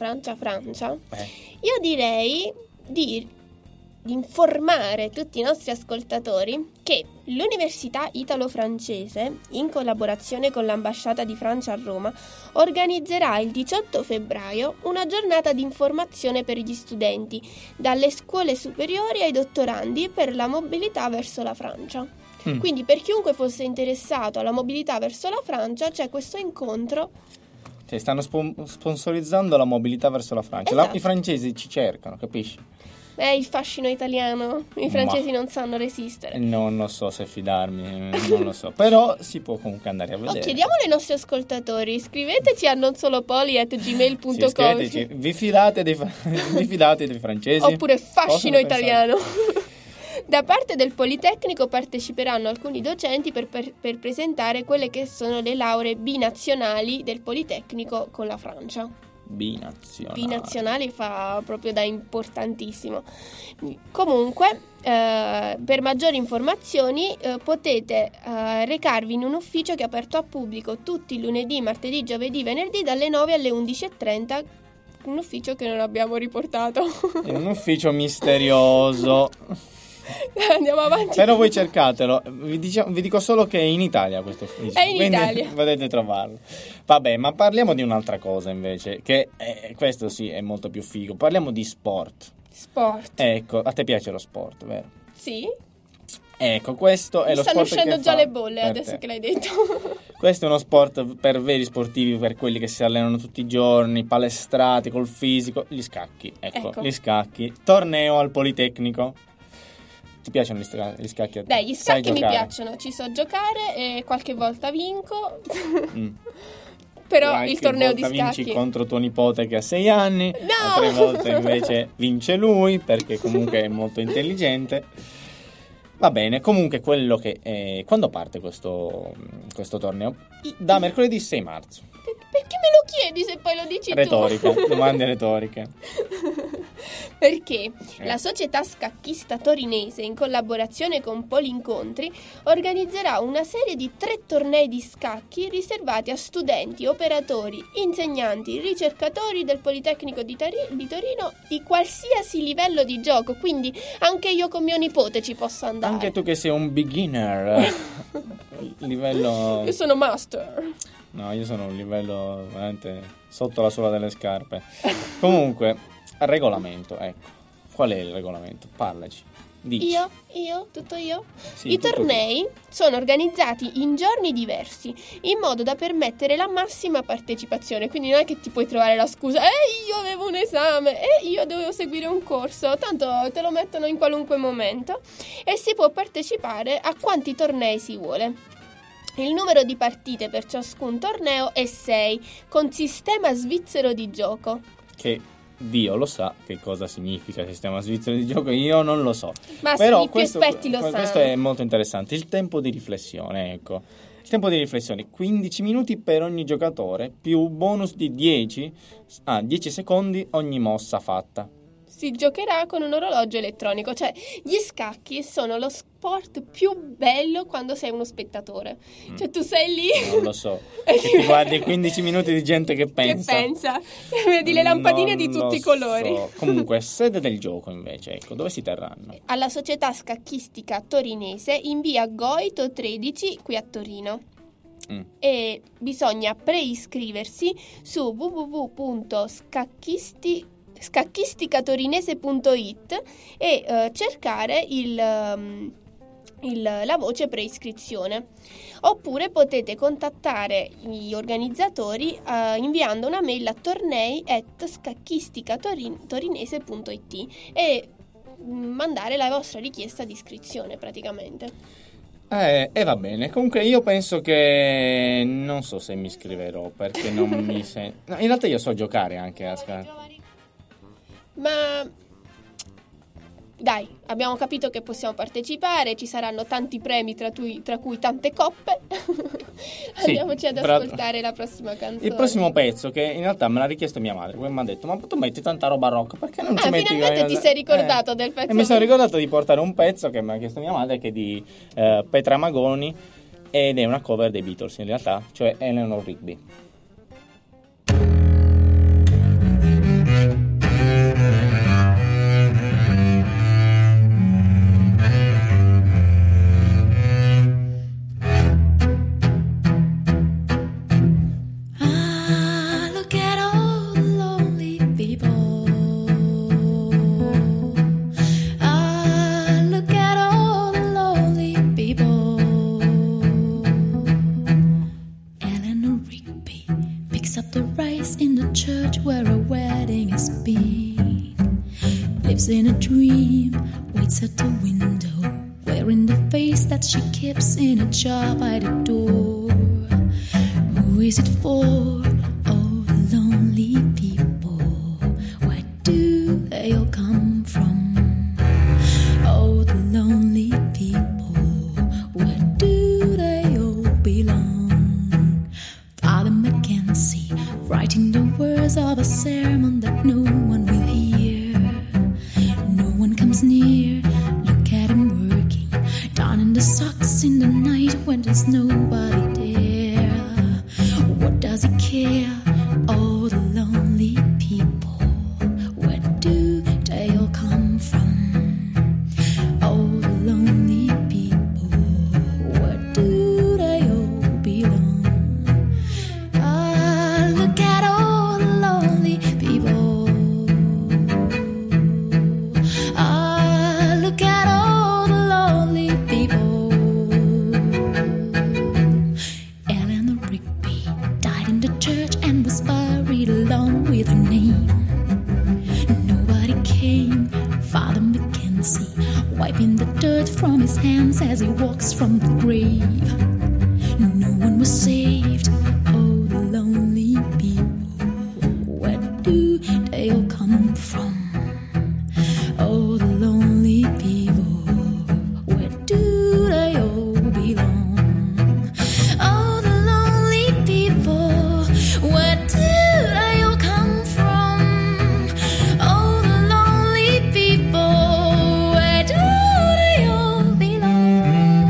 io direi di informare tutti i nostri ascoltatori che l'Università Italo-Francese, in collaborazione con l'Ambasciata di Francia a Roma, organizzerà il 18 febbraio una giornata di informazione per gli studenti, dalle scuole superiori ai dottorandi, per la mobilità verso la Francia. Quindi per chiunque fosse interessato alla mobilità verso la Francia c'è questo incontro. Cioè, stanno sponsorizzando la mobilità verso la Francia. Esatto. I francesi ci cercano, capisci? Il fascino italiano, i francesi non sanno resistere. Non lo so se fidarmi, non lo so. Però si può comunque andare a vedere. Chiediamolo ai nostri ascoltatori, scriveteci a nonsolopoli@gmail.com. Sì, scriveteci, vi fidate dei francesi? Oppure fascino Possono italiano. Da parte del Politecnico parteciperanno alcuni docenti per presentare quelle che sono le lauree binazionali del Politecnico con la Francia. Binazionali fa proprio da importantissimo. Comunque, per maggiori informazioni potete recarvi in un ufficio che è aperto a pubblico tutti i lunedì, martedì, giovedì, venerdì dalle 9 alle 11:30. Un ufficio che non abbiamo riportato. È un ufficio misterioso. Andiamo avanti. Però voi cercatelo. Vi dico solo che è in Italia questo ufficio. È in quindi Italia. potete trovarlo. Vabbè, ma parliamo di un'altra cosa invece, che questo sì è molto più figo. Parliamo di sport. Ecco, a te piace lo sport, vero? Sì. Ecco, questo è lo sport che stanno uscendo già fa le bolle per adesso te. che l'hai detto. Questo è uno sport per veri sportivi, per quelli che si allenano tutti i giorni, palestrati, col fisico. Gli scacchi, ecco. Gli scacchi. Torneo al Politecnico. Ti piacciono gli scacchi a te? Beh, gli scacchi mi piacciono, ci so giocare e qualche volta vinco. Però Qualche il torneo di volta scacchi vinci contro tuo nipote che ha 6 anni, No! altre volte invece vince lui perché comunque è molto intelligente. Va bene, comunque quello che quando parte questo torneo? Da mercoledì 6 marzo. Perché me lo chiedi se poi lo dici Retorica, tu? domande retoriche. Perché la società scacchista torinese, in collaborazione con Polincontri, organizzerà una serie di 3 tornei di scacchi riservati a studenti, operatori, insegnanti, ricercatori del Politecnico di Torino di qualsiasi livello di gioco. Quindi anche io con mio nipote ci posso andare. Anche tu che sei un beginner, livello... Io sono master. No, io sono un livello veramente sotto la suola delle scarpe. Comunque, regolamento, ecco. Qual è il regolamento? Parlaci. Dici. Io? Tutto io? Sì, I tutto tornei sono organizzati in giorni diversi, in modo da permettere la massima partecipazione. Quindi non è che ti puoi trovare la scusa io avevo un esame, io dovevo seguire un corso. Tanto te lo mettono in qualunque momento. E si può partecipare a quanti tornei si vuole. Il numero di partite per ciascun torneo è 6, con sistema svizzero di gioco. Che Dio lo sa che cosa significa sistema svizzero di gioco, io non lo so. Ma però sì, i più esperti lo sanno. Questo è molto interessante. Il tempo di riflessione, ecco. Il tempo di riflessione, 15 minuti per ogni giocatore, più bonus di 10 secondi ogni mossa fatta. Si giocherà con un orologio elettronico, cioè gli scacchi sono lo sport più bello quando sei uno spettatore. Cioè tu sei lì... Non lo so. E ti guardi 15 minuti di gente che pensa. Che pensa? Vedi le lampadine Non di tutti lo i colori. so. Comunque, sede del gioco invece, ecco, dove si terranno? Alla società scacchistica torinese in via Goito 13 qui a Torino. E bisogna preiscriversi su www.scacchisticatorinese.it e cercare la voce preiscrizione. Oppure potete contattare gli organizzatori inviando una mail a tornei@scacchisticatorinese.it e mandare la vostra richiesta di iscrizione praticamente. E va bene, comunque io penso che non so se mi iscriverò perché non mi sento... No, in realtà io so giocare anche a scacchi. Ma dai, abbiamo capito che possiamo partecipare, ci saranno tanti premi tra cui tante coppe. Andiamoci ad ascoltare la prossima canzone. Il prossimo pezzo, che in realtà me l'ha richiesto mia madre, poi mi ha detto: ma tu metti tanta roba rock, perché non ci metti... Finalmente ti sei ricordato del pezzo. E mi sono ricordato di portare un pezzo che mi ha chiesto mia madre, che è di Petra Magoni, ed è una cover dei Beatles in realtà, cioè Eleanor Rigby. In a dream, waits at the window, wearing the face that she keeps in a jar by the door. Who is it for? Oh, the lonely people. Where do they all come from? Oh, the lonely people. Where do they all belong? Father Mackenzie, writing the words of a sermon that no one will hear. Near, look at him working, darning the socks in the night when there's nobody there. What does he care? Oh, the lonely people. Where do they all come from? Oh, the lonely people. Where do they all belong? Ah, look at all the lonely people. Look at all the lonely people. Eleanor Rigby died in the church and was buried along with her name. Nobody came. Father Mackenzie wiping the dirt from his hands as he walks from the grave. No one was saved. Oh, the lonely people. Where do they all come from? Oh, the lonely people, where do they all belong? Oh, the lonely people, where do they all come from? Oh, the lonely people, where do they all belong?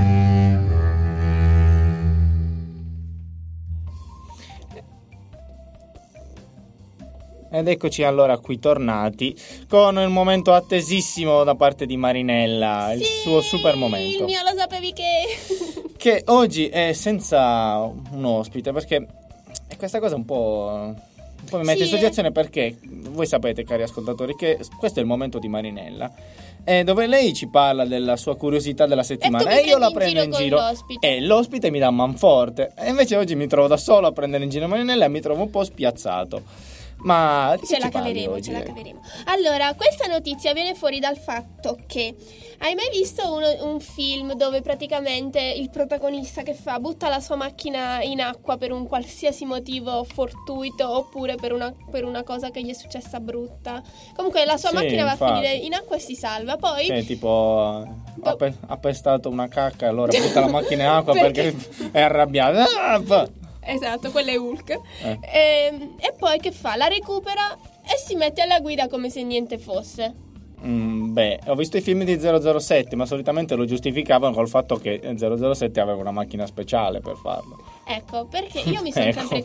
Ed eccoci allora qui tornati con il momento attesissimo da parte di Marinella, il suo super momento. Il mio lo sapevi che oggi è senza un ospite, perché questa cosa un po' mi mette in situazione, perché voi sapete, cari ascoltatori, che questo è il momento di Marinella, dove lei ci parla della sua curiosità della settimana e io la prendo in giro e l'ospite mi dà manforte, e invece oggi mi trovo da solo a prendere in giro Marinella e mi trovo un po' spiazzato. Ma ce la caveremo. Allora, questa notizia viene fuori dal fatto che hai mai visto un film dove praticamente il protagonista butta la sua macchina in acqua per un qualsiasi motivo fortuito, oppure per una cosa che gli è successa brutta? Comunque la sua macchina va a finire in acqua e si salva. Poi tipo ha pestato una cacca e allora butta la macchina in acqua perché è arrabbiata. Esatto, quello è Hulk. E poi che fa? La recupera e si mette alla guida come se niente fosse. Ho visto i film di 007, ma solitamente lo giustificavano col fatto che 007 aveva una macchina speciale per farlo. Ecco, perché io mi sono sempre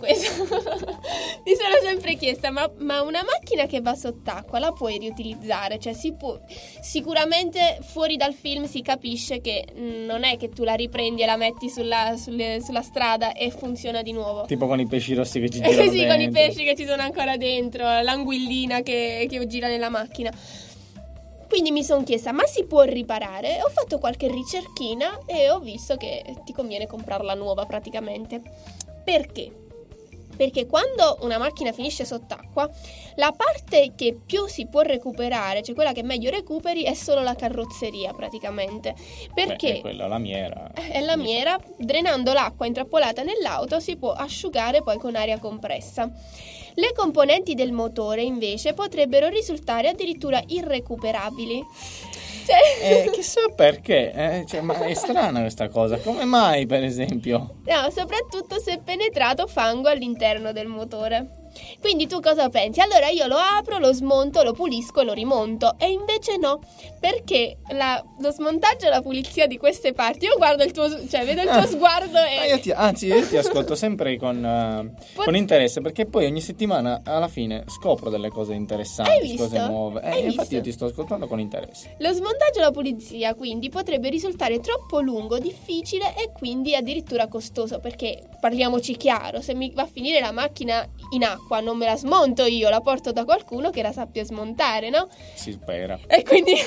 chiesta, ma una macchina che va sott'acqua la puoi riutilizzare? Cioè si può, sicuramente fuori dal film si capisce che non è che tu la riprendi e la metti sulla strada e funziona di nuovo. Tipo con i pesci rossi che ci girano dentro. Sì, con i pesci che ci sono ancora dentro, l'anguillina che gira nella macchina. Quindi mi sono chiesta, ma si può riparare? Ho fatto qualche ricerchina e ho visto che ti conviene comprarla nuova praticamente. Perché? Perché quando una macchina finisce sott'acqua, la parte che più si può recuperare, cioè quella che meglio recuperi, è solo la carrozzeria praticamente. Perché è quella lamiera. è lamiera, drenando l'acqua intrappolata nell'auto si può asciugare poi con aria compressa. Le componenti del motore invece potrebbero risultare addirittura irrecuperabili. Chissà perché, ma è strana questa cosa. Come mai, per esempio? No, soprattutto se è penetrato fango all'interno del motore. Quindi tu cosa pensi? Allora io lo apro, lo smonto, lo pulisco e lo rimonto. E invece no, perché lo smontaggio e la pulizia di queste parti, io guardo il tuo, cioè vedo il tuo sguardo e... io ti ascolto sempre con interesse, perché poi ogni settimana alla fine scopro delle cose interessanti, Hai visto? cose nuove. Hai Infatti visto? io ti sto ascoltando con interesse. Lo smontaggio e la pulizia quindi potrebbe risultare troppo lungo, difficile e quindi addirittura costoso, perché parliamoci chiaro, se mi va a finire la macchina in acqua non me la smonto io, la porto da qualcuno che la sappia smontare, no? Si spera. E quindi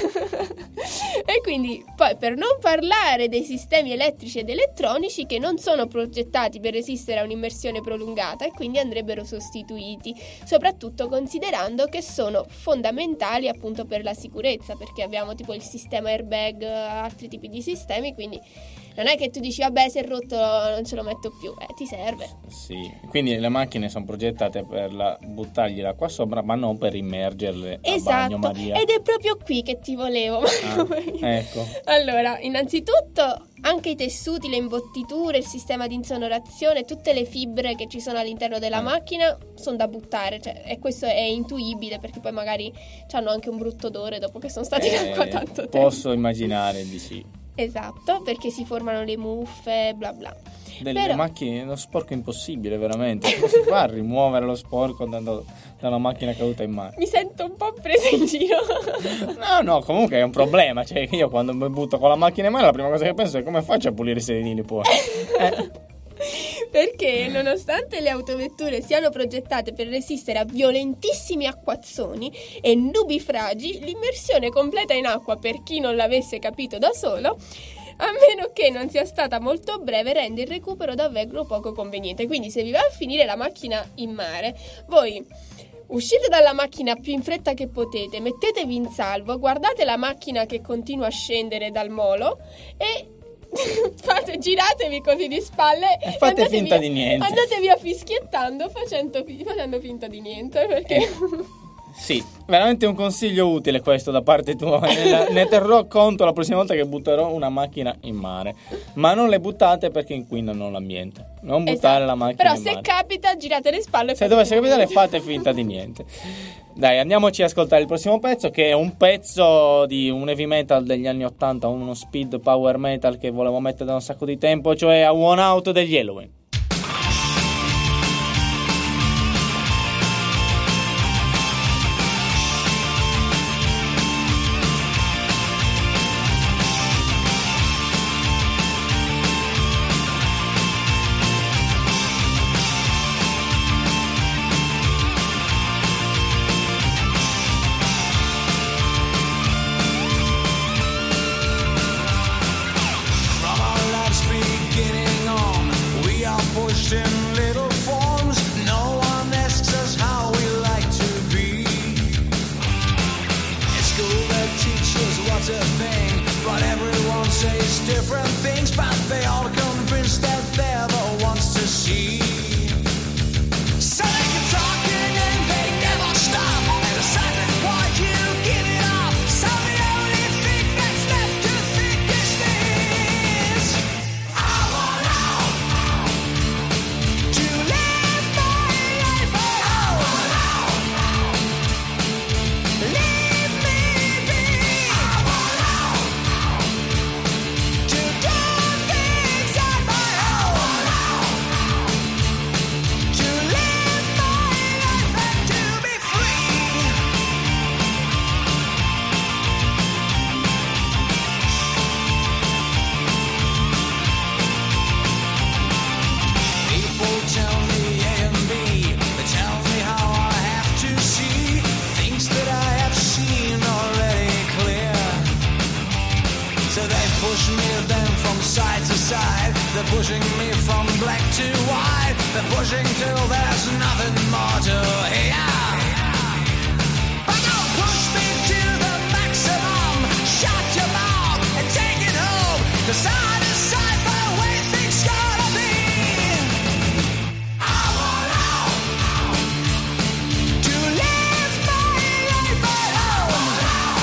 poi, per non parlare dei sistemi elettrici ed elettronici che non sono progettati per resistere a un'immersione prolungata e quindi andrebbero sostituiti, soprattutto considerando che sono fondamentali appunto per la sicurezza, perché abbiamo tipo il sistema airbag, altri tipi di sistemi, quindi non è che tu dici vabbè, se è rotto non ce lo metto più, ti serve. Sì, quindi le macchine sono progettate per buttargli l'acqua sopra, ma non per immergerle a bagno Maria. Ed è proprio qui che ti volevo. Ecco. Allora, innanzitutto anche i tessuti, le imbottiture, il sistema di insonorazione, tutte le fibre che ci sono all'interno della macchina sono da buttare, cioè, e questo è intuibile perché poi magari hanno anche un brutto odore dopo che sono stati in acqua tanto tempo. Posso immaginare di sì. Esatto, perché si formano le muffe, bla bla. Delle macchine, uno sporco impossibile, veramente. Come si fa a rimuovere lo sporco andando da una macchina caduta in mare? Mi sento un po' presa in giro. No, comunque è un problema. Cioè, io quando mi butto con la macchina in mare, la prima cosa che penso è come faccio a pulire i sedili poi. Perché nonostante le autovetture siano progettate per resistere a violentissimi acquazzoni e nubifragi, l'immersione completa in acqua, per chi non l'avesse capito da solo, a meno che non sia stata molto breve, rende il recupero davvero poco conveniente. Quindi se vi va a finire la macchina in mare, voi uscite dalla macchina più in fretta che potete, mettetevi in salvo, guardate la macchina che continua a scendere dal molo e giratevi così di spalle e fate finta di niente. Andate via fischiettando facendo finta di niente, perché sì, veramente un consiglio utile questo da parte tua. Ne terrò conto la prossima volta che butterò una macchina in mare. Ma non le buttate perché inquinano l'ambiente. Non buttare la macchina in mare. Però se capita, girate le spalle. Se dovesse capitare, fate finta di niente. Dai, andiamoci a ascoltare il prossimo pezzo, che è un pezzo di un heavy metal degli anni 80, uno speed power metal che volevo mettere da un sacco di tempo, cioè a One Out degli Helloween. Push me then from side to side. They're pushing me from black to white. They're pushing till there's nothing more to hear. But don't push me to the maximum. Shut your mouth and take it home. 'Cause I decide the way things gotta be. I want out to live my life alone.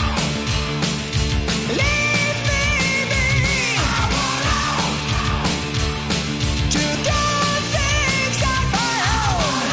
Leave me be. I want out to do things on my own.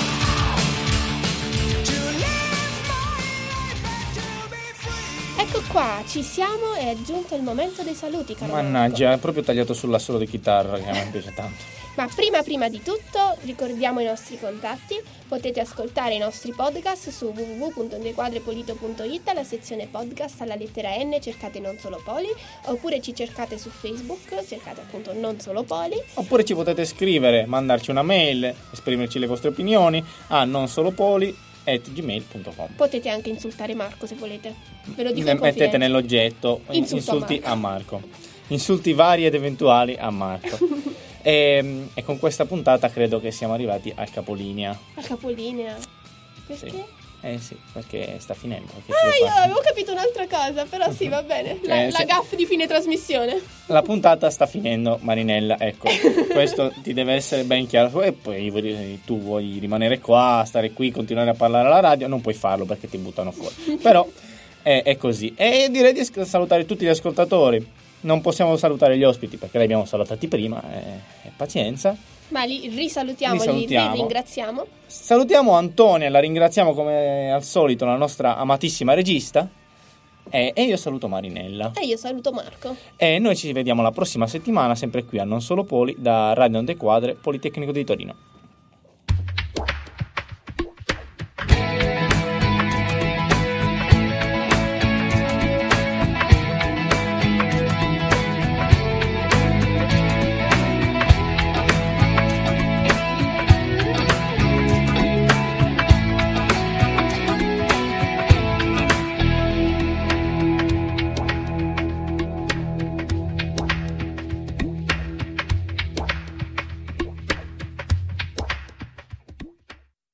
To live my life and to be free. Ecco qua, ci siamo, è giunto il momento dei saluti, caro Mannaggia, è proprio tagliato sull'assolo di chitarra che a me piace tanto. Ma prima di tutto ricordiamo i nostri contatti. Potete ascoltare i nostri podcast su www.ondequadrepolito.it, alla sezione podcast alla lettera N cercate Non Solo Poli, oppure ci cercate su Facebook, cercate appunto Non Solo Poli. Oppure ci potete scrivere, mandarci una mail, esprimerci le vostre opinioni a nonsolopoli@gmail.com. Potete anche insultare Marco se volete, ve lo dico Ne in mettete confidenza. nell'oggetto Insulto insulti a Marco. Insulti vari ed eventuali a Marco. E con questa puntata credo che siamo arrivati al capolinea. Al capolinea. Perché? Sì. Sì, perché sta finendo. Che Ah, ci io vuoi fare? avevo capito un'altra cosa, però sì, va bene. La Sì. gaff di fine trasmissione. La puntata sta finendo, Marinella, ecco, questo ti deve essere ben chiaro. E poi tu vuoi rimanere qua, stare qui, continuare a parlare alla radio, non puoi farlo perché ti buttano fuori. Però è così. E direi di salutare tutti gli ascoltatori. Non possiamo salutare gli ospiti perché li abbiamo salutati prima, pazienza. Ma li risalutiamo, Li salutiamo. li ringraziamo. Salutiamo Antonia, la ringraziamo come al solito, la nostra amatissima regista. E io saluto Marinella. E io saluto Marco. E noi ci vediamo la prossima settimana, sempre qui a Non Solo Poli, da Radio Onde Quadre, Politecnico di Torino.